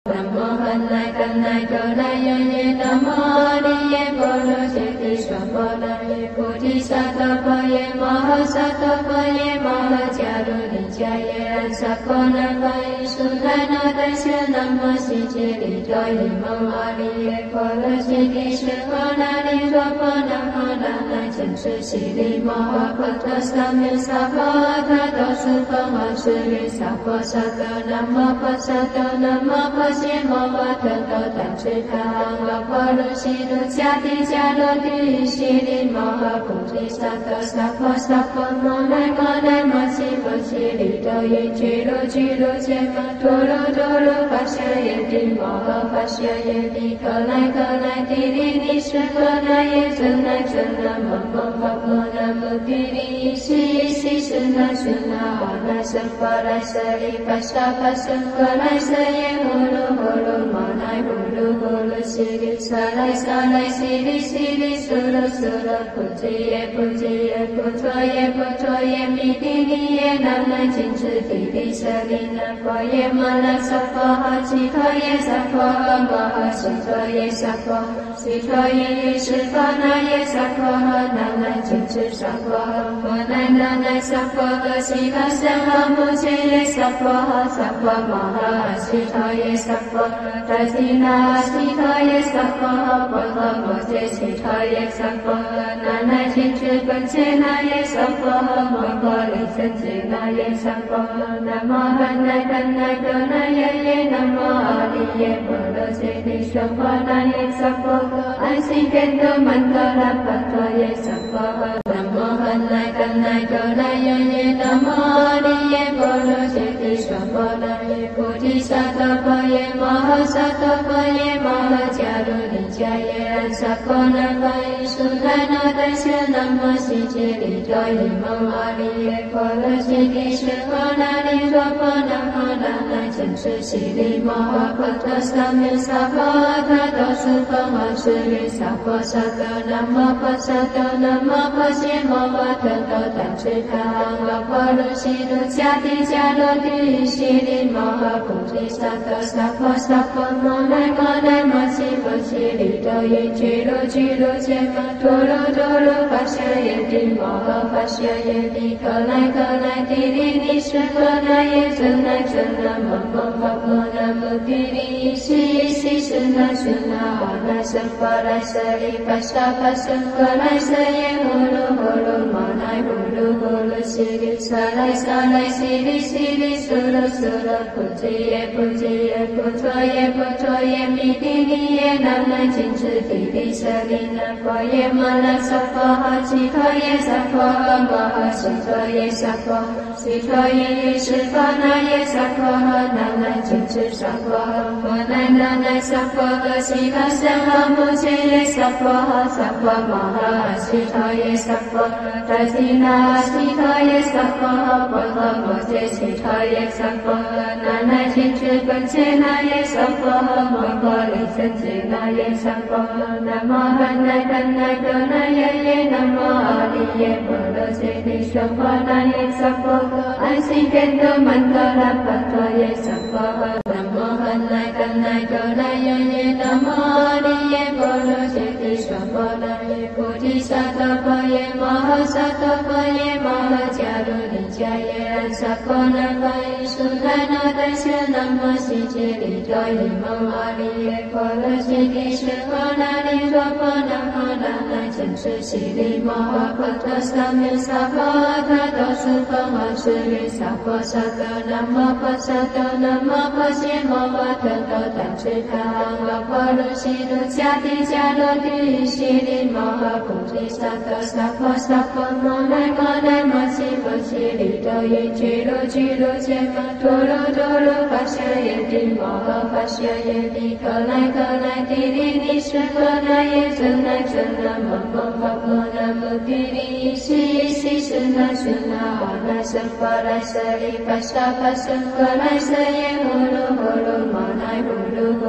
南无汉来干来格来耶耶，南无阿利耶波罗揭谛娑婆那耶菩提萨埵婆耶摩诃萨埵婆耶摩诃迦卢尼迦耶安萨婆那巴依苏来那达舍南无悉吉利多伊蒙阿利耶波罗揭谛舍婆那利娑婆那婆那那坚持悉利摩诃婆陀萨弥萨婆他多苏婆摩斯律萨婆萨埵南无婆萨埵南无婆揭摩诃特多怛侄他阿婆卢悉卢迦帝迦罗帝悉利摩诃菩提萨埵萨婆萨婆摩来摩来摩悉摩悉利多伊居卢居卢揭摩陀罗陀罗跋舍耶帝摩诃跋舍耶帝可来可来帝利尼舍可那耶真来真那摩诃摩诃那摩帝利伊悉伊悉是那是那阿那僧婆来舍利跋沙跋僧婆来舍耶呼噜呼噜摩来呼噜呼噜悉利萨来萨来悉利悉利苏噜苏噜菩提耶菩提耶菩陀耶菩陀耶弥帝利耶南来金持帝利舍利那婆耶摩那萨婆诃祇陀耶萨婆诃摩诃悉陀耶萨婆悉陀耶耶释婆那耶萨婆诃南来金持萨婆诃摩来那来萨婆诃悉陀僧诃摩揭耶萨婆诃萨婆摩诃悉陀耶萨婆达提那悉陀耶萨婆诃婆诃摩揭悉陀耶萨婆诃南来金持本揭那耶萨婆诃摩诃利胜揭那耶萨婆诃南无汉来干来格那耶耶南无阿利耶波罗揭谛娑婆那耶萨婆诃安悉怛多曼多拉巴陀耶萨婆诃南无汉来干来格那耶耶南无阿利耶波罗揭谛娑婆那耶菩提萨埵婆耶摩诃萨埵婆耶摩诃迦卢尼迦耶安萨婆那巴依苏来那达舍南无悉吉利多伊蒙阿利耶波罗揭谛舍婆那利娑婆那婆那那坚持悉利摩诃婆陀萨弥萨婆他多苏婆摩斯律萨婆萨埵南无婆萨埵南无婆揭摩诃特多怛侄他阿婆卢悉卢迦帝迦罗帝悉利摩诃菩提萨埵萨婆萨婆摩来摩来摩悉摩悉利多伊居卢居卢揭摩陀罗陀罗跋舍耶帝摩诃跋舍耶帝可来可来帝利尼舍可那耶真来真那摩诃摩诃那摩帝利伊悉伊悉是那是那阿那僧婆来舍利跋沙跋僧婆来舍耶呼噜呼噜摩来呼噜呼噜悉利萨来萨来悉利悉利苏噜苏噜菩提耶菩提耶菩陀耶菩陀耶弥帝利耶南来金持帝利舍利那婆耶摩那萨婆诃祇陀耶萨婆诃摩诃悉陀耶萨婆悉陀耶耶释婆那耶萨婆诃南来金持萨婆诃摩来那来萨婆诃悉陀僧诃摩揭耶萨婆诃萨婆摩诃悉陀耶萨婆达提那悉陀耶萨婆诃婆诃摩揭悉陀耶萨婆诃南来金持本揭那耶萨婆诃摩诃利胜揭那耶萨婆诃南无汉来干来格那耶耶南无阿利耶波罗揭谛娑婆那耶萨婆诃安悉怛多曼多拉巴陀耶萨婆诃南无汉来干来格那耶耶南无阿利耶波罗揭谛娑婆那耶菩提萨埵婆耶摩诃萨埵婆耶摩诃迦卢尼迦耶安萨婆那巴依苏来那达舍南无悉吉利多伊蒙阿利耶波罗揭谛舍婆那利娑婆那婆那那坚持悉利摩诃婆陀萨弥萨婆他多苏婆摩斯律萨婆萨埵南无婆萨埵南无婆揭摩诃特多怛侄他阿婆卢悉卢迦帝迦罗帝悉利摩诃菩提萨埵萨婆萨婆摩来摩来摩悉摩悉利多伊居卢居卢揭摩陀罗陀罗跋舍耶帝摩诃跋舍耶帝可来可来帝利尼舍可那耶真来真那摩诃摩诃那摩帝利伊悉伊悉是那是那阿那僧婆来舍利跋沙跋僧婆来舍耶呼噜呼噜摩来呼噜呼噜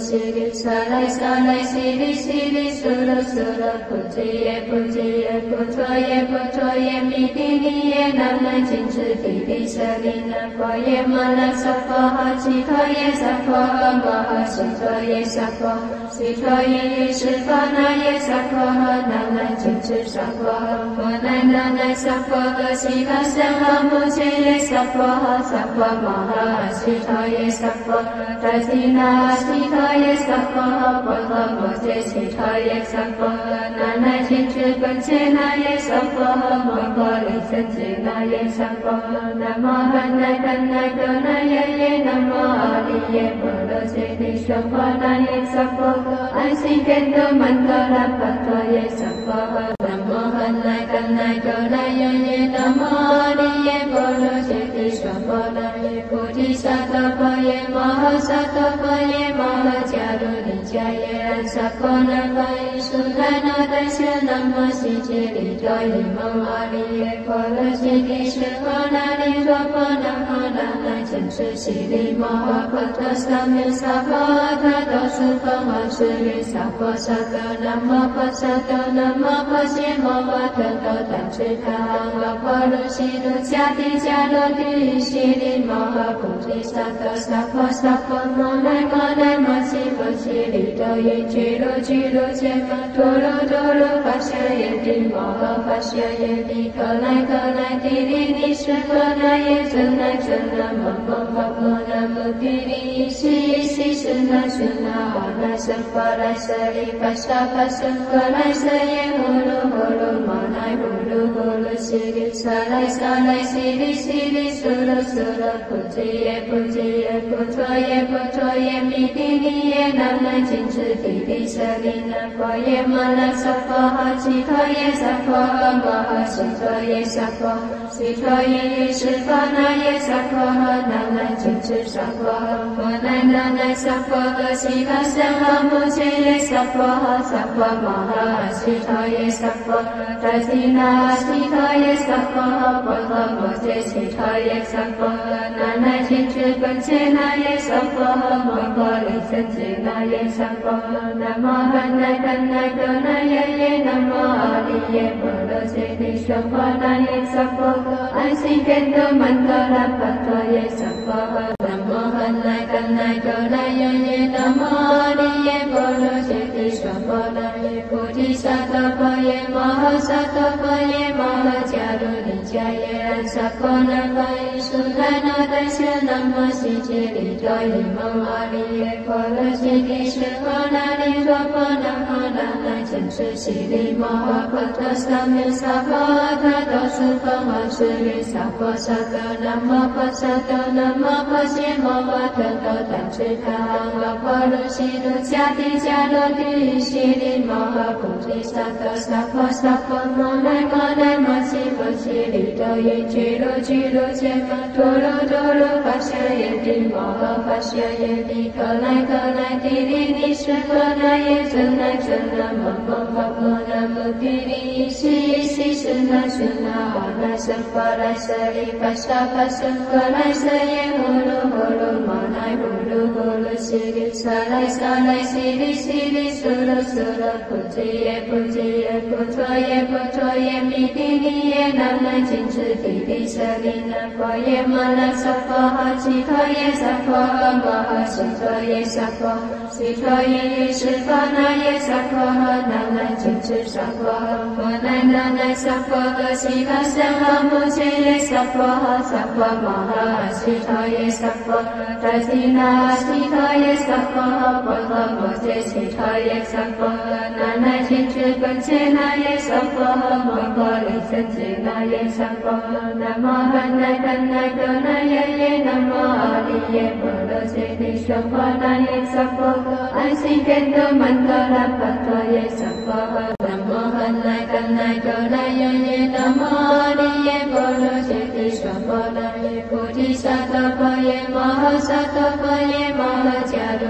悉利萨来萨来悉利悉利娑罗娑罗菩提耶菩提耶婆陀耶婆陀耶弥帝利耶那那金智地利舍利那婆耶摩那萨婆诃悉陀耶萨婆诃摩诃悉陀耶萨婆悉陀耶耶释迦那耶萨婆诃那那金智萨婆诃摩那那那萨婆诃悉陀僧诃摩揭耶萨婆诃萨婆摩诃悉陀耶萨婆诃达提那悉陀耶萨婆诃婆诃摩揭悉陀耶萨婆诃那那金智本揭那耶萨婆诃摩诃利胜揭那耶萨婆诃南无汉那怛那多那耶耶南无阿利耶波罗揭谛娑婆那耶萨婆诃安悉怛多曼多拉巴多耶萨婆诃南无汉那怛那多那耶耶南无阿利耶波罗揭谛娑婆那耶菩提萨埵婆耶摩诃萨埵婆耶摩诃迦卢尼迦耶安萨婆那巴依苏那那达舍那摩悉揭利多耶摩阿利耶波罗揭谛舍婆那利娑婆那婆那那金智悉利摩诃婆陀萨弥萨婆他多苏婆诃舍利萨婆萨埵南无婆萨埵南无婆伽摩诃特多怛侄他阿婆卢悉卢迦帝迦罗帝悉利摩诃菩提萨埵萨婆萨婆摩那摩那摩悉婆悉利多耶俱卢俱卢揭摩陀罗陀罗跋舍耶帝摩诃跋舍耶帝可来可来帝利尼舍婆那耶真那真那摩诃摩诃那摩帝利依悉依悉是那是那阿那僧婆来舍利跋沙跋僧婆来舍耶呼噜呼噜摩那呼噜呼噜悉利萨来萨来悉利悉利娑罗娑罗菩提耶菩提耶婆陀耶婆陀耶弥帝利耶那那金智地利舍利那婆耶摩那萨婆诃悉陀耶萨婆诃摩诃悉陀耶萨婆悉陀耶耶释迦那耶萨婆诃那那金智萨婆诃摩那那那萨婆诃悉陀僧诃摩揭耶萨婆诃萨婆摩诃悉陀耶萨婆诃达提那悉陀耶萨婆诃婆诃摩揭悉陀耶萨婆诃那那金智本揭那耶萨婆诃摩诃利胜揭那耶萨婆诃南无汉那怛那多那耶耶南无阿利耶波罗揭谛娑婆那耶萨婆诃安悉怛多曼多拉巴多耶萨婆诃南无汉那怛那多那耶耶南无阿利耶波罗揭谛娑婆那耶菩提萨埵婆耶摩诃萨埵婆耶摩诃迦卢尼迦耶安萨婆那巴依苏那那达舍那摩悉揭利多耶摩阿利耶波罗揭谛舍婆那利娑婆那婆那那金智悉利摩诃婆陀萨弥萨婆他多苏婆诃舍利萨婆萨埵南无婆萨埵南无婆伽摩诃特多怛侄他阿婆卢悉卢迦帝迦罗帝悉利摩诃菩提萨埵萨婆萨婆摩那摩那摩悉婆悉利多耶俱卢俱卢揭摩陀罗陀罗跋舍耶帝摩诃跋舍耶帝可来可来帝利尼舍婆那耶真那真那摩诃摩诃那摩帝利依悉依悉是那是那阿那僧婆来舍利跋沙跋僧婆来舍耶呼噜呼噜摩那呼噜呼噜悉利萨来萨来悉利悉利娑罗娑罗菩提耶菩提耶婆陀耶婆陀耶弥帝利耶那那金智地利舍利那婆耶摩那萨婆诃悉陀耶萨婆诃摩诃悉陀耶萨婆悉陀耶耶释迦那耶萨婆诃那那金智萨婆诃摩那那那萨婆诃悉陀僧诃摩揭耶萨婆诃萨婆摩诃悉陀耶萨婆诃达提那悉陀耶萨婆诃婆诃摩揭悉陀耶萨婆诃那那金智本揭那耶萨婆诃摩诃利胜揭那耶萨婆诃南无汉那怛那多那耶耶南无阿利耶波罗揭谛娑婆那耶萨婆诃安悉怛多曼多拉巴多耶萨婆诃南无汉那怛那多那耶耶南无阿利耶波罗揭谛娑婆那耶菩提萨埵婆耶摩诃萨埵婆耶摩诃迦卢尼迦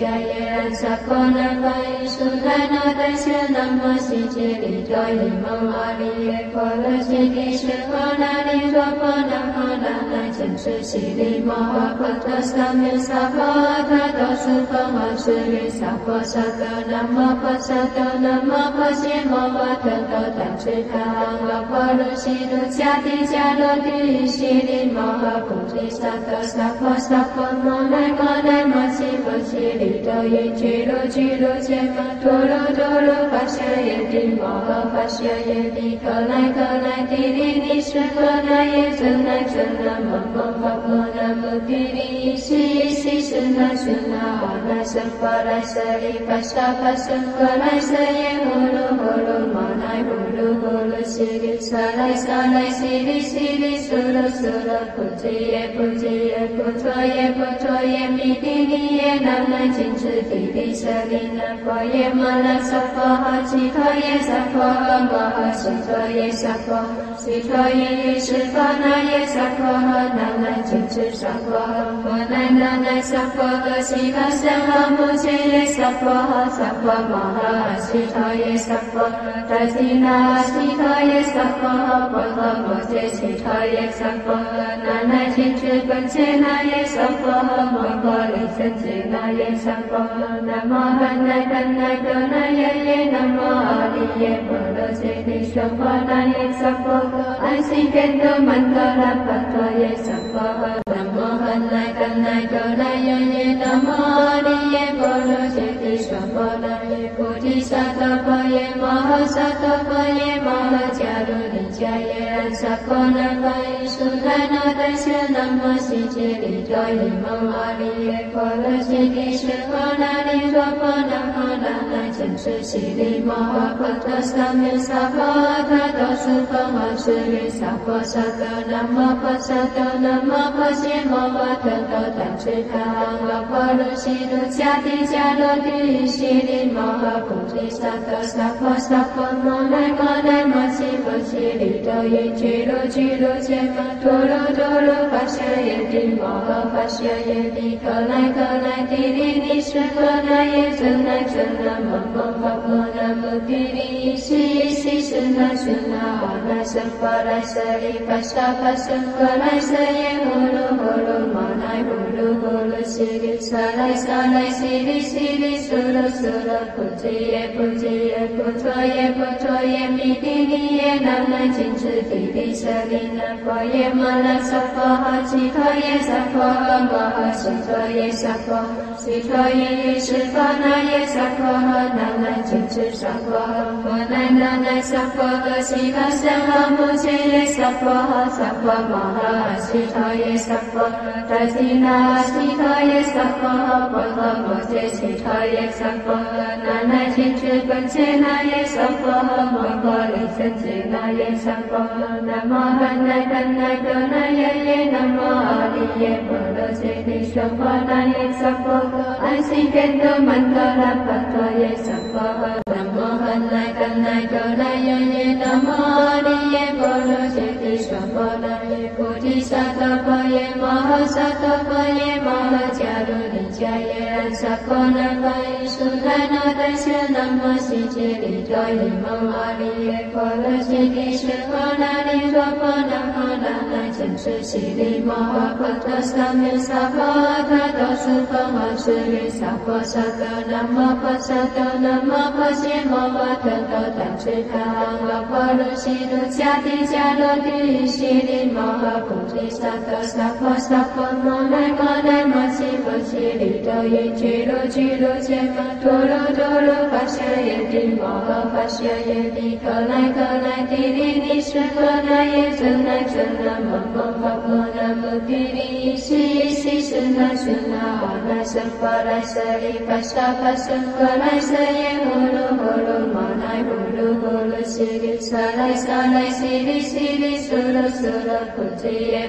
迦耶然萨婆南巴依苏来那达舍南摩悉吉利多伊蒙阿利耶婆罗悉地舍阿那利若婆南摩那那坚持悉利摩诃婆陀萨弥萨婆他多苏婆摩斯利萨婆萨多南摩婆萨多南摩婆悉摩诃特多怛持他阿婆罗悉卢迦提迦罗提悉利摩诃菩提萨多萨婆萨婆摩奈摩悉婆悉利多伊居罗居罗揭摩陀罗发舍耶帝摩诃发舍耶帝可来帝利尼舍可来耶真来摩诃那摩帝利伊悉是那阿那僧婆来舍利发舍婆来舍耶呼噜摩来呼噜悉利萨来悉利苏罗菩提耶菩陀耶弥帝利耶那那金持帝利舍利那婆耶摩那萨婆诃悉陀耶萨婆诃摩诃悉陀耶萨婆悉陀耶释婆那耶萨婆诃那那金持萨婆诃摩那那萨婆诃悉陀僧诃摩揭耶萨婆诃萨婆摩诃悉陀耶萨婆达提那悉陀耶萨婆诃婆诃摩揭悉陀耶萨婆诃那那金持本揭那耶萨婆诃摩诃利胜揭那耶萨婆诃南无汉那多那耶南无阿利耶婆罗揭谛娑婆那耶萨婆诃安悉견多曼多拉巴多耶萨婆诃南无汉那多那耶南无阿利耶婆罗揭谛娑婆那耶菩提萨埵婆耶摩诃萨埵婆耶摩诃迦卢尼迦耶然萨婆南巴依苏来那达舍南摩悉吉利多伊蒙阿利耶婆罗悉地舍阿那利若婆南摩那那坚持悉利摩诃婆陀萨弥萨婆他多苏婆摩斯利萨婆萨多南摩婆萨多南摩婆悉摩诃特多怛持他阿婆罗悉卢迦提迦罗提悉利摩诃菩提萨埵萨婆萨婆摩奈摩悉婆悉利多伊居罗揭摩陀罗发舍耶帝摩诃发舍耶帝可来帝利尼舍可来耶真来摩诃那摩帝利伊悉是那阿那僧婆来舍利发舍婆来舍耶呼噜摩来呼噜悉利萨来悉利苏罗菩提耶菩陀耶弥帝利耶那那金持帝利舍利那婆耶摩那萨婆诃悉陀耶萨婆诃摩诃悉陀耶萨婆悉陀耶释婆那耶萨婆诃那那金持萨婆诃摩那那萨婆诃悉陀僧诃摩揭耶萨婆诃萨婆摩诃悉陀耶萨婆达提那悉陀耶萨婆诃婆诃摩揭悉陀耶萨婆诃那那金持本揭那耶萨婆诃摩诃利胜揭那耶萨婆诃南无汉那多那耶南无阿利耶婆罗揭谛娑婆那耶萨婆诃安悉견多曼多拉巴多耶萨婆诃南无汉那多那耶南无阿利耶婆罗揭谛娑婆那耶菩提萨埵婆耶摩诃萨埵婆耶摩诃迦卢尼迦耶然萨婆南巴依苏来那达舍南摩悉吉利多伊蒙阿利耶婆罗悉地舍阿那利若婆南摩那那坚持悉利摩诃婆陀萨弥萨婆他多苏婆摩斯利萨婆萨多南摩婆萨多南摩婆悉摩诃特多怛持他阿婆罗悉卢迦提迦罗提悉利摩诃菩提萨埵萨婆萨婆摩奈摩悉婆悉利多伊居罗揭摩陀罗发舍耶帝摩诃发舍耶帝可来帝利尼舍可来耶真来摩诃那摩帝利伊悉是那阿那僧婆来舍利发舍婆来舍耶呼噜摩来呼噜悉利萨来悉利苏罗菩提耶菩提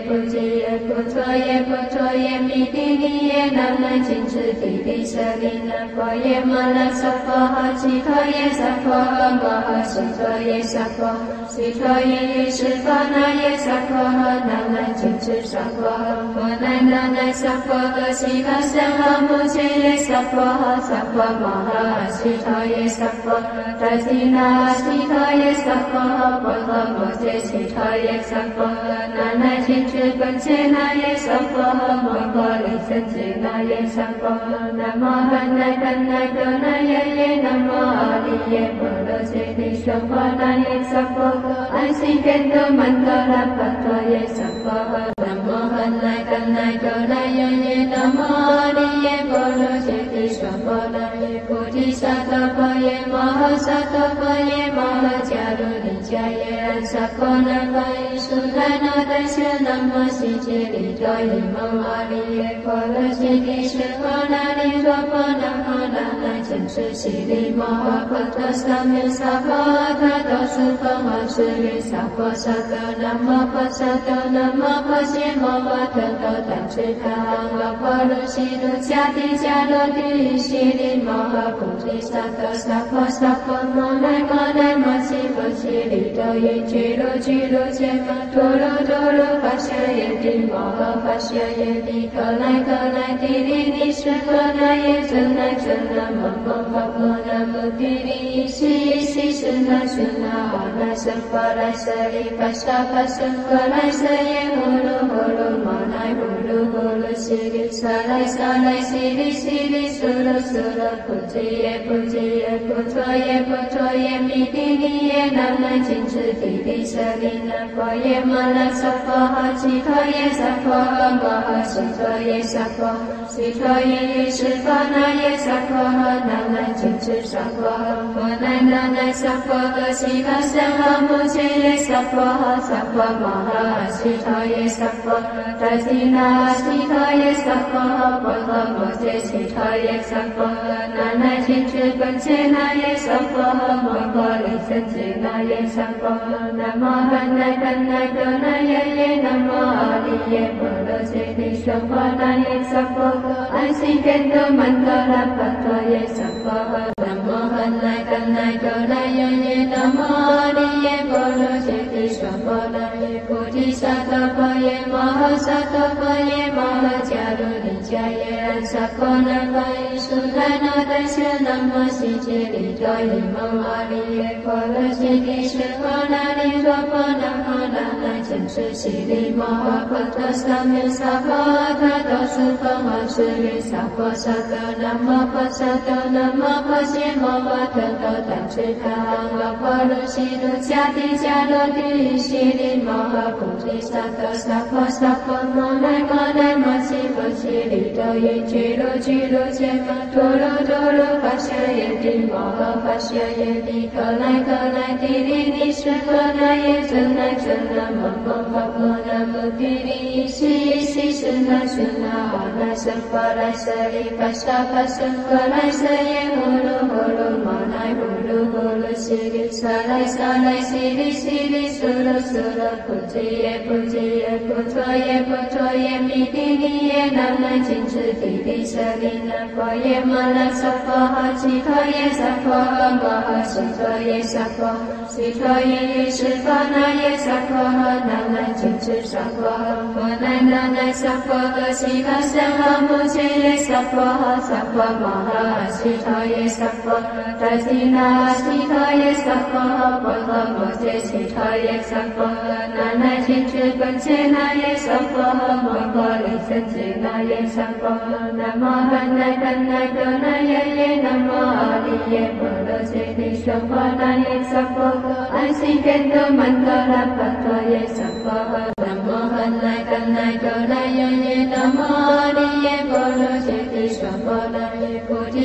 耶不陀耶不陀耶弥帝利耶那那金智地利舍利那婆耶摩那娑婆诃悉陀耶娑婆诃摩诃悉陀耶娑婆悉陀耶耶释波那耶娑婆诃那那金智娑婆诃摩那那那娑婆诃悉陀僧诃摩揭耶娑婆诃娑婆摩诃悉陀耶娑婆达提那悉陀耶娑婆诃婆诃摩揭悉陀耶娑婆诃那那金智本揭那耶娑婆诃摩诃利胜揭那耶娑婆诃南无汉那怛那多那耶耶南无阿利耶波罗揭谛娑婆那耶娑婆诃安悉怛多曼多拉巴多耶娑婆诃南无汉那怛那多那耶耶南无阿利耶波罗揭谛娑婆那耶菩提萨埵婆耶摩诃萨埵婆耶摩诃迦卢尼迦耶安萨婆那巴依苏那那达舍那摩悉揭利多伊蒙阿利耶波罗揭谛舍婆那利娑婆那摩那那金智悉利摩诃婆陀萨弥萨婆他多苏婆诃舍利萨婆萨多南无婆萨多南无婆伽摩诃特多怛侄他阿婆卢悉卢迦帝迦罗帝悉利摩诃菩提萨埵萨婆萨婆摩那摩那摩悉婆悉利多耶俱卢俱卢揭摩陀罗陀罗跋舍耶帝摩诃跋舍耶帝可来可来帝利尼舍婆那耶真那真那摩诃摩诃那摩帝利依悉依悉是那是那阿那僧婆来舍利跋沙跋僧婆来舍耶呼噜呼噜摩那呼噜呼噜悉利萨来萨来悉利悉利苏噜苏噜菩提耶菩提耶不陀耶不陀耶弥帝利耶那那金智地利舍利那婆耶摩那娑婆诃悉陀耶娑婆诃摩诃悉陀耶娑婆悉陀耶耶释波那耶娑婆诃那那金智娑婆诃摩那那那娑婆诃悉陀僧诃摩揭耶娑婆诃娑婆摩诃悉陀耶娑婆达提那悉陀耶娑婆诃婆诃摩揭悉陀耶娑婆诃那那金智本揭那耶娑婆诃摩诃利胜揭那耶娑婆诃南无汉那怛那多那耶耶南无阿利耶波罗揭谛娑婆那耶娑婆诃安悉怛多曼多拉巴多耶娑婆诃南无汉那怛那多那耶耶南无阿利耶波罗揭谛娑婆那耶菩提萨埵婆耶摩诃萨埵婆耶摩诃迦卢尼迦耶安萨婆那巴依苏那那达舍那摩悉揭利多伊蒙阿利耶波罗揭谛舍婆那利娑婆那摩那那金智悉利摩诃婆陀萨弥萨婆他多苏婆诃舍利萨婆萨多南无婆萨多南无婆伽摩诃特多怛侄他阿婆卢悉卢迦帝迦罗帝悉利摩诃菩提萨埵萨婆萨婆摩那摩那摩悉婆悉利多耶俱卢俱卢揭摩陀罗陀罗跋舍耶帝摩诃跋舍耶帝可来可来帝利尼舍婆那耶真那真那摩诃摩诃那摩帝利依悉依悉是那是那阿那僧婆来舍利跋沙跋僧婆来舍耶呼噜呼噜摩那呼噜呼噜悉利萨来萨来悉利悉利苏噜苏噜菩提耶菩提耶不陀耶不陀耶弥帝利耶那那金智地利舍利那婆耶摩那娑婆诃悉陀耶娑婆诃摩诃悉陀耶娑婆悉陀耶耶释波那耶娑婆诃那那金智娑婆诃摩那那那娑婆诃悉陀僧诃摩揭耶娑婆诃娑婆摩诃悉陀耶娑婆达提那悉陀耶娑婆诃婆诃摩揭悉陀耶娑婆诃那那金智本揭那耶娑婆诃摩诃利胜揭那耶娑婆诃南无汉那怛那多那耶耶南无阿利耶波罗揭谛娑婆那耶娑婆诃安悉怛多曼多拉巴多耶娑婆诃南无汉那怛那多那耶耶南无阿利耶波罗揭谛娑婆那耶菩提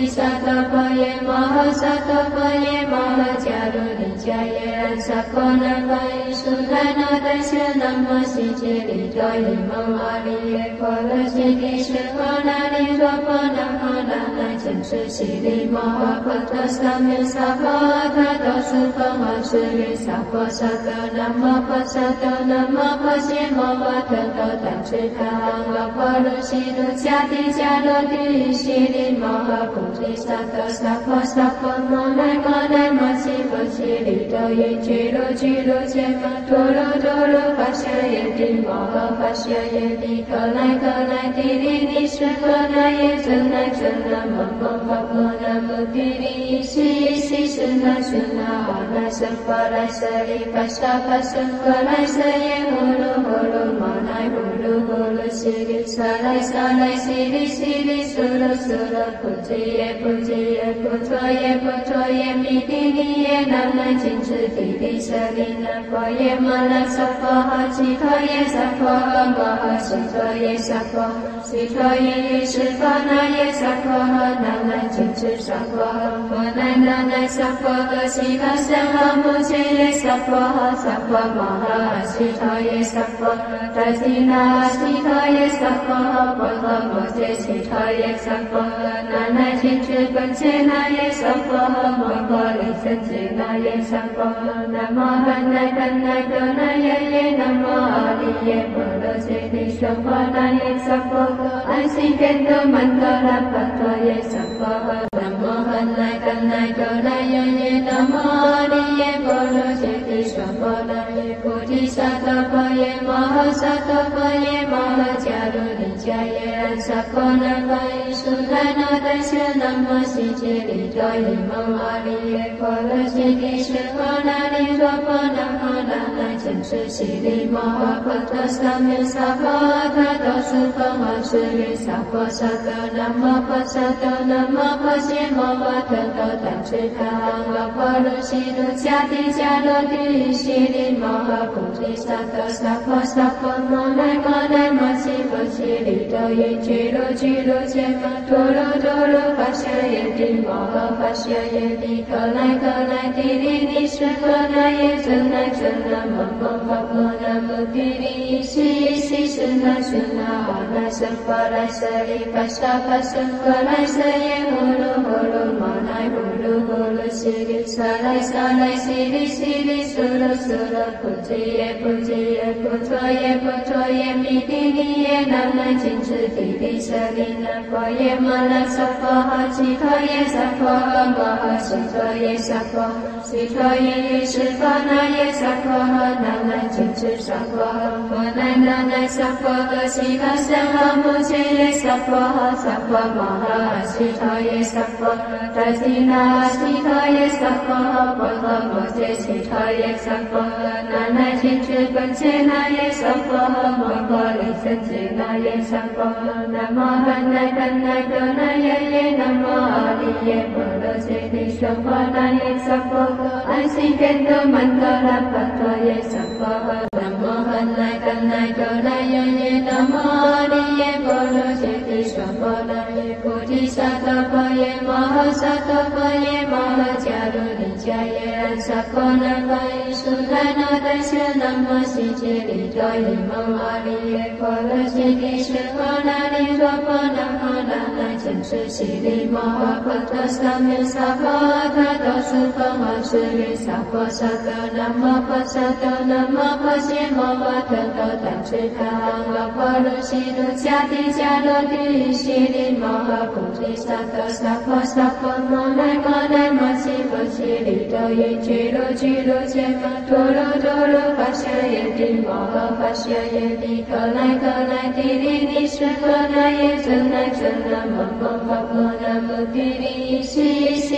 提萨埵婆耶摩诃萨埵婆耶摩诃迦卢尼迦耶安萨婆那巴依苏那那达舍那摩悉揭利多伊摩阿利耶婆罗悉提舍婆那利多婆那婆那那坚持悉利摩诃婆陀萨弥萨婆他多苏婆摩斯利萨婆萨多那摩婆萨多那摩婆悉摩诃特多当持他阿婆罗悉卢迦提迦罗提悉利摩诃菩提萨埵萨婆萨婆摩那摩那摩悉婆悉利多伊居罗居罗揭摩陀罗陀罗跋舍耶帝摩诃跋舍耶帝可来可来帝利尼舍可那耶真那真那摩诃摩诃那摩帝利依悉依悉是那是那阿那僧婆来舍利跋沙跋僧婆来舍耶呼噜呼噜摩那呼噜呼噜悉利萨来萨来悉利悉利苏噜苏噜菩提耶菩提耶菩陀耶菩陀耶弥帝利耶那那金持帝利舍利那婆耶摩那萨婆诃悉陀耶萨婆诃摩诃悉陀耶萨婆悉陀耶耶释婆那耶萨婆诃那那金持萨婆诃摩那那那萨婆诃悉陀僧诃摩揭耶萨婆诃萨婆摩诃悉陀耶萨婆达提那悉陀耶萨婆诃婆诃摩揭悉陀耶萨婆诃那那金持本揭那耶萨婆诃摩诃利胜揭那耶萨婆诃南无汉那怛那多那耶耶南无阿利耶婆罗揭谛娑婆那耶萨婆诃安悉怛多曼多拉巴多耶萨婆诃南无汉那怛那多那耶耶南无阿利耶婆罗揭谛娑婆那耶菩提萨埵婆耶摩诃萨埵婆耶摩诃迦卢尼迦耶安萨婆那巴依苏那那达舍那摩悉揭利多伊摩阿利耶婆罗悉提舍婆那利多婆那婆那那坚持悉利摩诃婆陀萨弥萨婆他多苏婆摩斯利萨婆萨多那摩婆萨多那摩婆悉摩诃特多当持他阿婆罗悉卢迦提迦罗提悉利摩诃菩提萨埵萨婆萨婆摩那摩那摩悉婆悉利多伊居罗居罗揭摩陀罗陀罗跋舍耶帝摩诃跋舍耶帝可来可来帝利尼舍可那耶真那真那摩诃摩诃那摩帝利依悉依悉是那是那阿那僧婆来舍利跋沙跋僧婆来舍耶呼噜呼噜摩那呼噜呼噜悉利萨来萨来悉利悉利苏噜苏噜菩提耶菩提耶菩陀耶菩陀耶弥帝利耶那那金持帝利舍利那婆耶摩那萨婆诃悉陀耶萨婆诃摩诃悉陀耶萨婆悉陀耶耶释婆那耶萨婆诃那那金持萨婆诃摩那那那萨婆诃悉陀僧诃摩揭耶萨婆诃萨婆摩诃悉陀耶萨婆达提那悉陀耶萨婆诃婆诃摩揭悉陀耶萨婆诃那那金持本揭那耶萨婆诃摩诃利胜揭那耶萨婆诃南无汉那怛那多那耶耶南无阿利耶婆罗揭谛娑婆那耶萨婆诃安悉怛多曼多拉巴多耶萨婆诃南无汉那怛那多那耶耶南无阿利耶婆罗揭谛娑婆那耶菩提萨埵婆耶摩诃萨埵婆耶摩诃迦卢尼迦耶安萨婆那巴依苏那那达舍那摩悉揭利多伊摩阿利耶婆罗悉提舍婆那利多婆那婆那那坚持悉利摩诃婆陀萨弥萨婆他多苏婆摩斯利萨婆萨多那摩婆萨多那摩婆悉摩诃特多当持他阿婆罗悉卢迦提迦罗提悉利摩诃菩提萨埵萨婆萨婆摩那摩那摩悉婆悉利多伊居罗居罗揭摩陀罗陀罗跋舍耶帝摩诃跋舍耶帝可来可来帝利尼舍可那耶真那真那摩诃摩诃那摩帝利依悉依悉是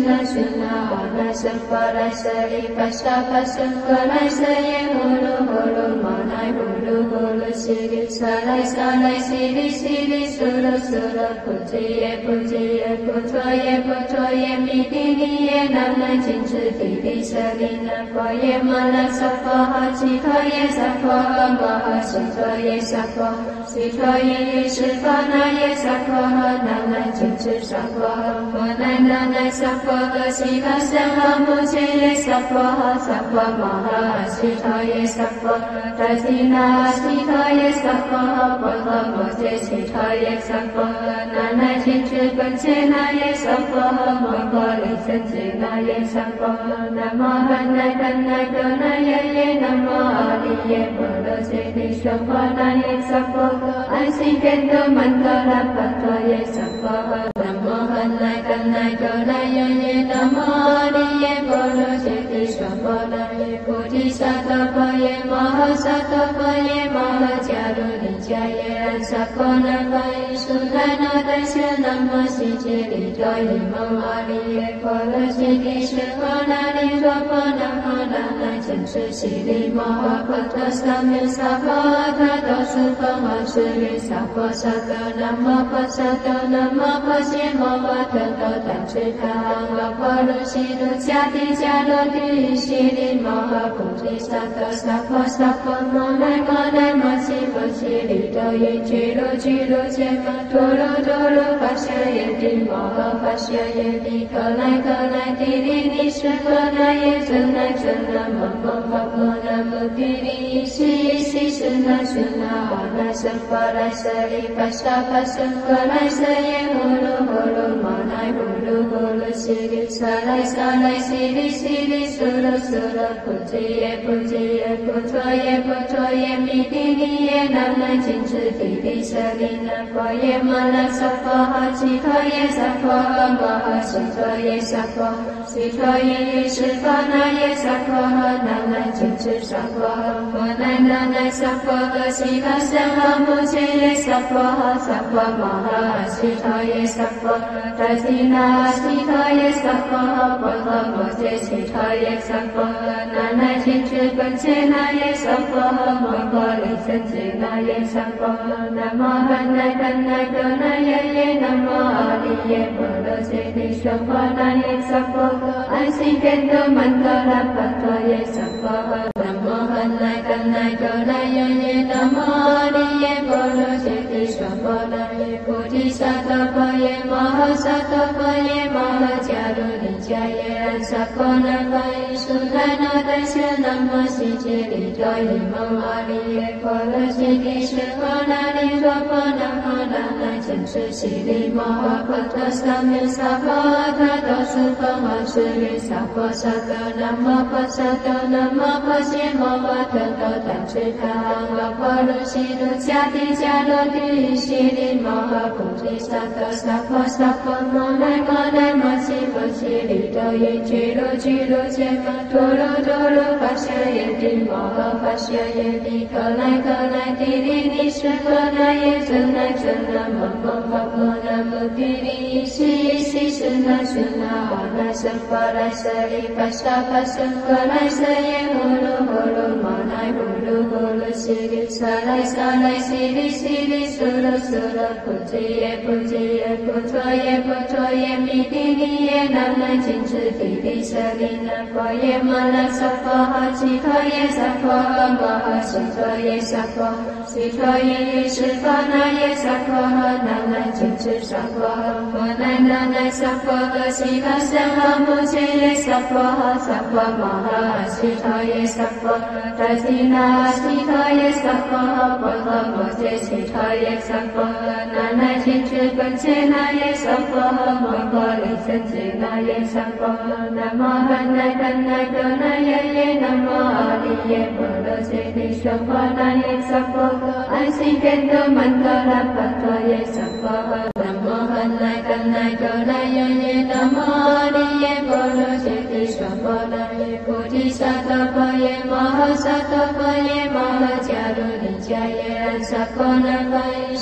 那须那阿那僧巴来舍利法沙巴僧巴来舍耶呼噜呼噜玛来呼噜呼噜悉利萨来萨来悉利悉利苏噜苏噜菩提耶菩提耶菩陀耶菩陀耶弥帝利耶那那金智地利舍利那婆耶玛那萨婆诃其陀耶萨婆诃摩诃其陀耶萨婆其陀耶耶释法那耶萨婆诃那那金智萨婆诃摩那那那萨婆诃悉陀僧诃摩切耶萨婆诃萨婆摩诃悉陀耶萨婆诃达提那悉陀耶萨婆诃婆诃摩切悉陀耶萨婆诃那那金智本切那耶萨婆诃摩诃利僧切那耶萨婆诃南无汉那怛那多那耶耶南无阿利耶波罗揭谛娑婆那耶萨婆诃安悉怛多曼多拉巴多耶萨婆诃南无汉那怛那多那耶耶南无阿利耶波罗揭谛娑婆那耶菩提萨埵婆耶摩诃萨埵婆耶摩诃迦卢尼迦耶安萨婆那巴依苏那那达舍那摩悉揭利多伊蒙阿利耶波罗揭谛舍婆那利娑婆那婆那那净智悉利摩诃婆陀萨弥萨婆他多苏婆诃舍利萨婆萨多南无婆萨多南无婆伽摩诃特多怛侄他阿婆卢悉卢迦帝迦罗帝悉利摩诃菩提萨埵萨婆萨婆摩那摩那摩悉婆悉利多耶俱卢俱卢揭摩陀罗陀罗法舍耶帝摩诃法舍耶帝可来可来帝利尼舍婆那耶真那真那摩诃摩诃那摩帝利依悉依悉是那须那阿那僧巴来舍利法沙巴僧巴来舍耶呼噜呼噜玛来呼噜呼噜悉利萨来萨来悉利悉利苏噜苏噜菩提耶菩提耶菩陀耶菩陀耶弥帝利耶那那金智地利舍利那婆耶玛那萨婆诃其陀耶萨婆诃摩诃其陀耶萨婆其陀耶耶释法那耶萨婆诃那那金智萨婆诃摩那那那萨婆诃悉陀僧诃摩切耶萨婆诃萨婆摩诃悉陀耶萨婆诃达提那悉陀耶萨婆诃婆诃摩切悉陀耶萨婆诃那那金智本切那耶萨婆诃摩诃利僧切那耶萨婆诃南无汉那怛那多那耶耶南无阿利耶波罗揭谛娑婆那耶萨婆诃安悉怛多曼多拉巴多耶萨婆诃南无汉那怛那多那耶耶南无阿利耶波罗揭谛娑婆那耶菩提萨埵婆耶摩诃萨埵婆耶摩诃迦卢尼迦耶安萨婆那巴依苏那那达舍那摩悉揭利多伊蒙阿利耶波罗揭谛舍婆那利娑婆那婆那那净智悉利摩诃婆陀萨弥萨婆他多苏婆诃舍利萨婆萨多南无婆萨多南无婆伽摩诃特多怛侄他阿婆卢悉卢迦帝迦罗帝悉利摩诃菩提萨埵萨婆萨婆摩那摩那摩悉婆悉利多耶俱卢俱卢揭摩陀罗陀罗法舍耶帝摩诃法舍耶帝可来可来帝利尼舍婆那耶真那真那摩诃摩诃那摩帝利依悉依悉是那须那阿那僧巴来舍利法沙巴僧巴来舍耶呼噜呼噜玛来呼噜呼噜悉利萨来萨来悉利悉利苏噜苏噜菩提耶菩提耶菩陀耶菩陀耶弥帝利耶那那金智地利舍利那婆耶玛那萨婆诃其陀耶萨婆诃摩诃其陀耶萨婆其陀耶耶释法那耶萨婆诃那那金智萨婆诃摩那那那萨婆诃悉陀僧诃摩切耶萨婆诃萨婆摩诃悉陀耶萨婆诃达提那悉陀耶萨婆诃婆诃摩切悉陀耶萨婆诃那那金智本切那耶萨婆诃摩诃利僧切那耶萨婆诃南无汉那怛那多那耶耶南无阿利耶波罗揭谛娑婆那耶萨婆诃安悉怛多曼多拉巴多耶萨婆诃南无汉那怛那多那耶耶南无阿利耶波罗揭谛娑婆那耶菩提萨埵婆耶摩诃萨埵婆耶摩诃迦卢尼迦耶安萨婆那巴依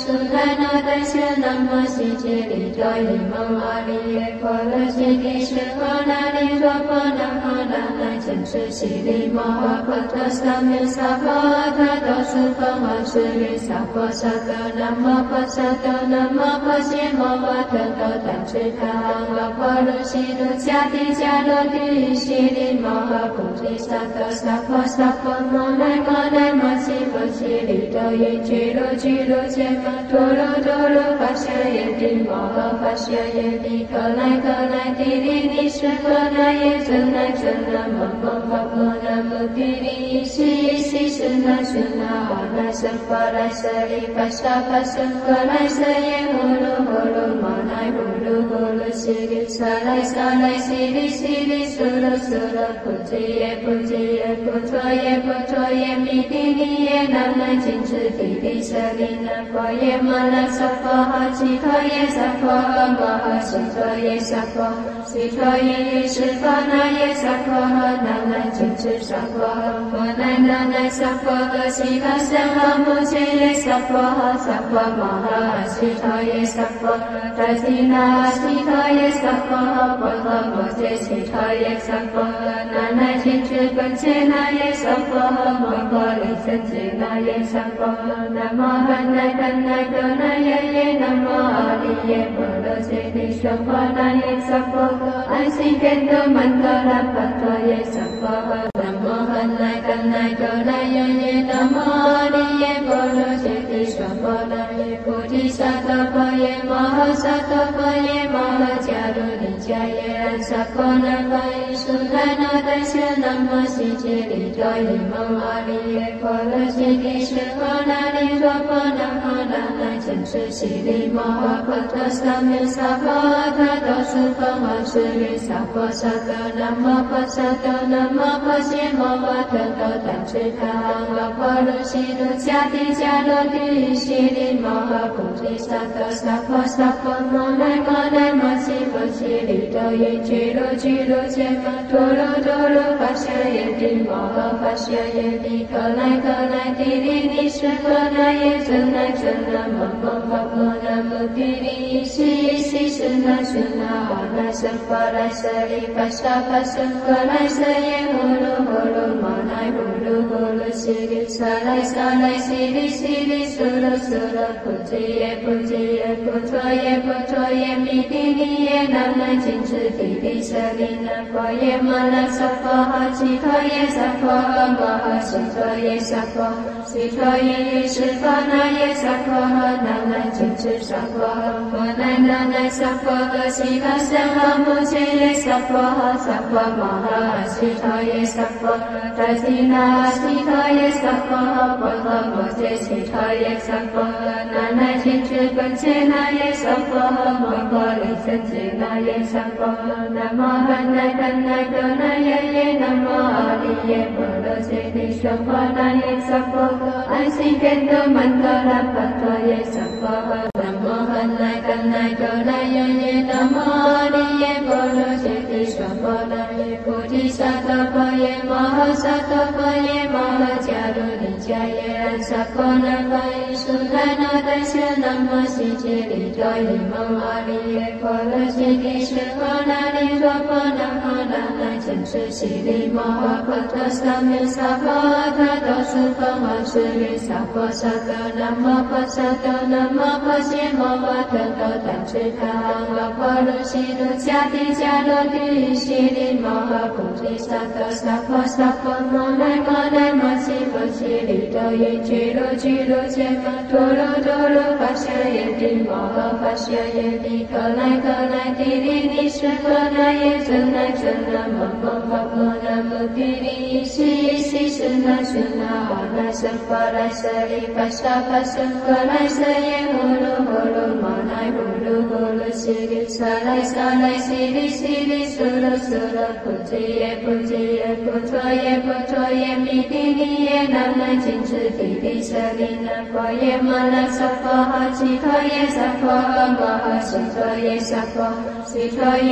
苏来那达舍那么悉吉利多伊蒙阿利耶婆罗悉地舍阿那利若波那哈那那坚持悉利摩诃婆陀萨弥萨婆他多苏婆摩斯利萨婆萨多那么婆萨多那么婆悉摩诃特多丹持他阿婆罗悉卢迦提迦罗提悉利摩诃菩提萨多萨婆萨婆摩来摩悉婆悉利多伊居罗居罗揭摩陀罗陀罗发舍耶帝摩诃发舍耶帝可来帝利尼舍可来耶真来摩诃那摩帝利伊悉是那阿那僧佛来舍利发舍佛来舍耶呼噜摩来呼噜悉利萨来悉利苏罗菩提耶菩陀耶弥帝利耶那那金持帝利舍利那婆耶摩那萨婆诃悉陀耶萨婆诃摩诃悉陀耶萨婆悉陀耶释婆那耶萨婆诃那那金持萨婆诃摩那那萨婆诃悉陀僧诃摩揭耶萨婆诃萨婆摩诃悉陀耶萨婆达提那悉陀耶萨婆诃婆诃摩揭悉陀耶萨婆诃那那金持本揭那耶萨婆诃摩诃利僧揭那耶萨婆诃南无汉那多那耶南无阿利耶婆罗揭谛娑婆那耶萨婆诃安悉견多曼多拉巴多耶萨婆诃南无汉那多那耶南无阿利耶婆罗揭谛娑婆那耶菩提萨埵婆耶摩诃萨埵婆耶摩诃迦卢尼迦耶安萨婆那婆耶苏来那达舍那么悉吉利多伊蒙阿利耶婆罗悉地舍阿那利若波那哈那那坚持悉利摩诃婆陀萨弥萨婆他多苏婆摩斯利萨婆萨多那么婆萨多那么婆悉摩诃特多丹持他阿婆罗悉卢迦提迦罗提悉利摩诃菩提萨埵萨婆萨婆摩来摩悉婆悉利多伊居罗揭摩陀罗发舍耶帝摩诃发舍耶帝可来帝利尼舍可来耶真来摩诃那摩帝利伊悉是那阿那僧佛来舍利发舍佛来舍耶呼噜摩来呼噜悉利萨来悉利苏罗菩提耶菩陀耶弥帝利耶那那金持帝利舍利那婆耶摩那萨婆诃悉陀耶萨婆诃摩诃悉陀耶萨婆悉陀耶释婆那耶萨婆诃那那金持萨婆诃摩那那萨婆诃悉陀僧诃摩揭耶萨婆诃萨婆摩诃悉陀耶萨婆达提那悉陀耶萨婆诃婆诃摩揭悉陀耶萨婆诃那那金持本揭那耶萨婆诃摩诃利僧揭那耶萨婆诃南无汉那多那耶南无阿利耶婆罗揭谛娑婆那耶萨婆诃安悉견多曼多拉巴多耶萨婆诃南无汉那多那耶南无阿利耶婆罗揭谛娑婆那耶菩提萨埵婆耶摩诃萨埵婆耶摩诃迦卢尼迦耶安萨婆那婆耶苏来那达舍那么悉吉利多伊蒙阿利耶婆罗悉地舍阿那利若波那哈那那坚持悉利摩诃婆陀萨弥萨婆他多苏婆摩斯利萨婆萨多那么婆萨多那么婆悉摩诃特多丹持他阿婆罗悉卢迦提迦罗提悉利摩诃菩提萨埵萨婆萨婆摩来摩悉婆悉利多伊居罗揭摩陀罗发舍耶帝摩诃发舍耶帝可来帝利尼舍可来耶真来摩诃那摩帝利伊悉是那阿那僧佛来舍利发舍佛来舍耶呼噜摩来呼噜悉利萨来悉利苏罗菩提耶菩陀耶弥帝利耶那那金持帝利舍利那婆耶摩那萨婆诃悉陀耶萨婆诃摩诃悉陀耶萨婆悉陀耶释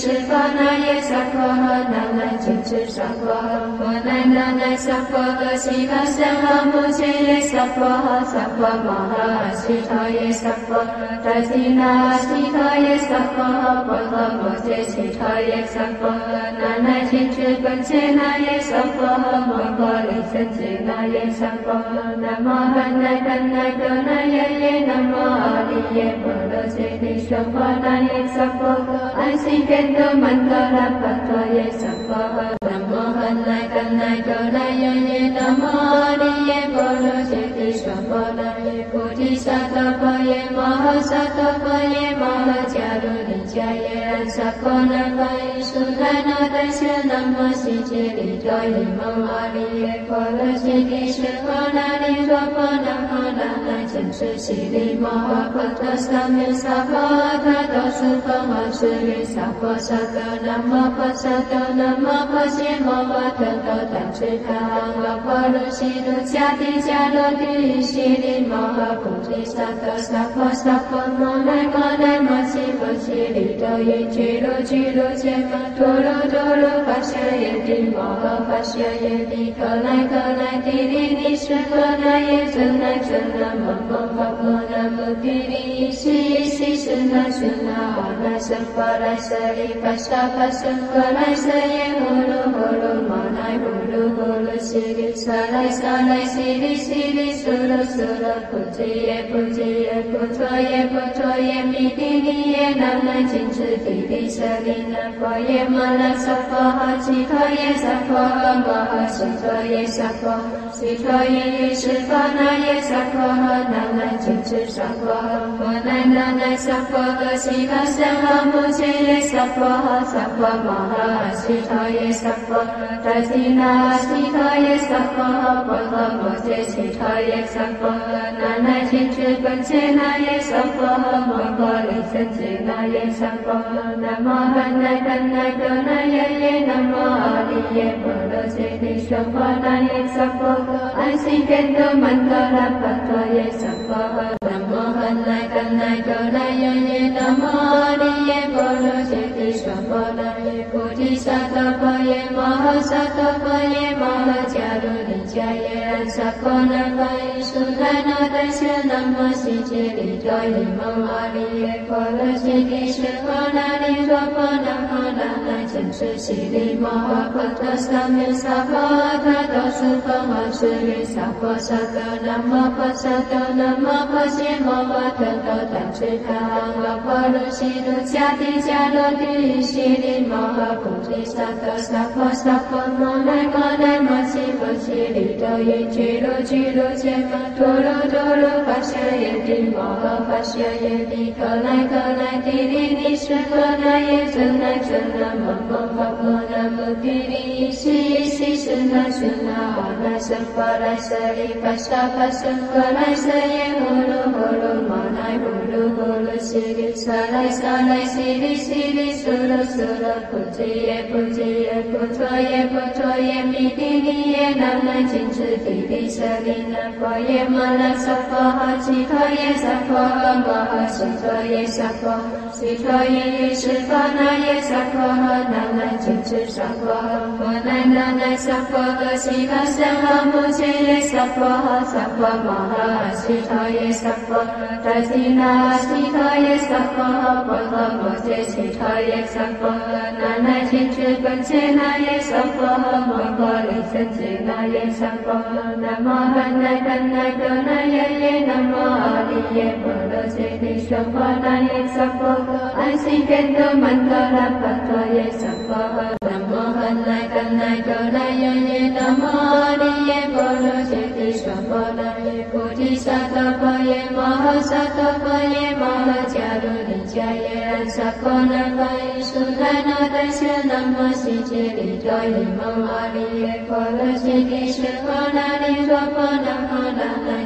释法那耶萨婆诃，那呐谨墀萨婆诃，摩那那呐萨婆诃，悉陀僧诃，摩揭耶萨婆诃，萨婆摩诃，悉陀耶萨婆诃，达提那悉陀耶萨婆诃，婆诃摩揭悉陀耶萨婆诃，那呐谨墀本揭那耶萨婆诃，摩诃利胜揭那耶萨婆诃，南无汉那怛那多那耶耶，南无阿利耶波罗揭谛娑婆那耶萨婆诃，安悉견도曼多拉巴多耶萨婆诃，南无汉那怛那多那耶耶，南无阿利耶波罗揭谛娑婆那耶，菩提萨埵婆耶，摩诃萨埵婆耶，摩诃迦卢尼迦耶，安萨婆那巴依苏那那达舍南无悉吉利多伊蒙阿利耶波罗揭谛舍婆那利娑婆那诃那呐谨墀悉利摩诃婆陀萨弥萨婆诃多苏婆诃舍利萨婆萨多南无婆萨多南无婆伽摩诃特多怛侄他阿婆卢悉卢迦提迦罗提悉利摩诃菩提萨埵萨婆萨婆摩那摩那摩悉婆悉利多伊居卢居卢揭摩陀罗陀罗跋舍耶帝摩诃跋舍耶帝可来可来帝利尼舍可那耶真那真那摩诃摩诃那摩帝利伊悉伊悉是那是那阿那僧婆来舍利跋沙跋僧婆来舍耶呼噜呼噜摩那呼噜呼噜悉利萨来萨来悉利悉利苏噜苏噜菩提耶菩提耶菩陀耶菩陀耶弥帝利耶南无谨墀帝利舍利那婆耶摩那萨婆诃悉陀耶萨婆诃摩诃悉陀耶萨婆悉陀耶释法那耶萨婆诃那呐谨墀萨婆诃摩那那呐萨婆诃悉陀僧诃摩揭耶萨婆诃萨婆摩诃悉陀耶萨婆诃达提那悉陀耶萨婆诃婆诃摩揭悉陀耶萨婆诃那呐谨墀本揭那耶萨婆诃摩诃利胜揭那耶萨婆诃南无汉那怛那多那耶耶，南无阿利耶波罗揭谛娑婆那耶萨婆诃，安悉견도曼多拉巴多耶萨婆诃，南无汉那怛那多那耶耶，南无阿利耶波罗揭谛娑婆那耶，菩提萨埵婆耶，摩诃萨埵婆耶，摩诃迦卢尼迦耶，安萨婆那巴依苏那那达舍南无悉吉利多伊蒙阿利耶波罗揭谛舍婆那利娑婆那诃那呐谨墀悉利摩诃婆陀萨弥萨婆诃多苏婆诃舍利萨婆萨多南无婆萨多南无婆伽摩诃特多怛侄他阿婆卢悉卢迦提迦罗提悉利摩诃菩提萨埵萨婆萨婆摩那摩那摩悉婆悉利多伊居卢居卢揭摩陀罗陀罗跋舍耶帝摩诃跋舍耶帝可来可来帝利尼舍可那耶真那真那摩诃摩诃那摩帝利伊悉伊悉是那是那阿那僧婆来舍利跋沙跋僧婆来舍耶呼噜呼噜摩那呼噜呼噜悉利萨来萨来悉利悉利苏噜苏噜菩提耶菩提耶菩陀耶菩陀耶弥帝利耶南无谨墀帝利舍利那婆耶摩那萨婆诃悉陀耶萨婆诃摩诃悉陀耶萨婆悉陀耶释法那耶萨婆诃那呐谨墀萨婆诃摩那那呐萨婆诃悉陀僧诃摩揭耶萨婆诃萨婆摩诃悉陀耶萨婆诃达提那悉陀耶萨婆诃婆诃摩揭悉陀耶萨婆诃那呐谨墀本揭那耶萨婆诃摩诃利胜揭那耶萨婆诃南无汉那怛那多那耶耶，南无阿利耶波罗揭谛娑婆那耶萨婆诃，安悉견도曼多拉巴多耶萨婆诃，南无汉那怛那多那耶耶，南无阿利耶波罗揭谛娑婆那耶，菩提萨埵婆耶，摩诃萨埵婆耶，摩诃迦卢尼迦耶，安萨婆那巴依苏那那达舍南无悉吉利多伊蒙阿利耶波罗揭谛舍婆那利娑婆那诃那呐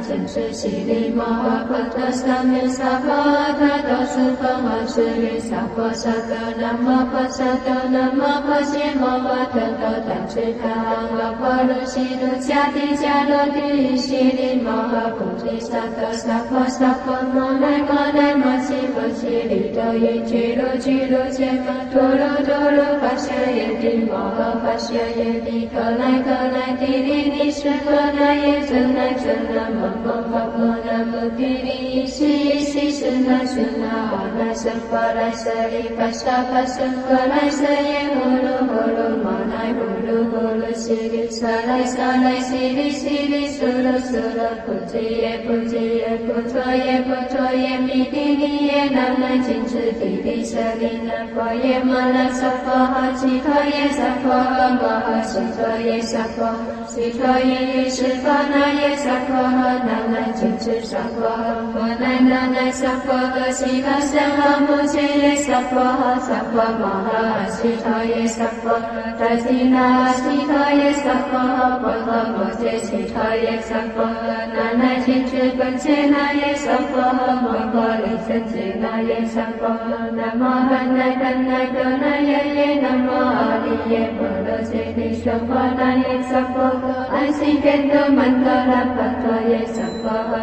净持悉利摩诃婆陀萨弥萨婆他多苏婆诃舍利萨婆萨多南无婆萨多南无婆伽摩诃特多怛侄他阿婆卢悉卢迦帝迦罗帝悉利摩诃菩提萨埵萨婆萨婆摩奈摩奈摩悉婆悉利多耶俱卢俱卢羯摩陀罗陀罗跋舍耶帝摩诃跋舍耶帝可来可来帝利尼舍可那耶真来真那摩诃摩诃那摩帝利依悉依悉是那是那阿那僧婆来舍利跋舍跋舍可来舍耶呼噜呼噜摩奈呼噜呼噜悉利萨来萨来悉利悉利苏噜苏噜菩提耶菩提耶菩陀耶菩陀耶弥帝利耶南来净持帝利舍利那婆耶摩那萨婆诃悉陀耶萨婆诃摩诃悉陀耶萨婆悉陀耶耶释婆那耶萨婆诃南来净持萨婆诃摩奈那奈萨婆诃悉陀僧诃摩揭耶萨婆诃萨婆摩诃悉陀耶萨婆达悉那悉陀耶萨婆诃婆诃摩揭悉陀耶萨婆诃南来净持本揭那耶萨婆诃摩诃利胜揭那耶萨婆诃南无汉奈怛奈多那耶耶南无阿利耶波罗揭谛娑婆那耶萨婆诃安悉遍多曼多拉巴多耶萨婆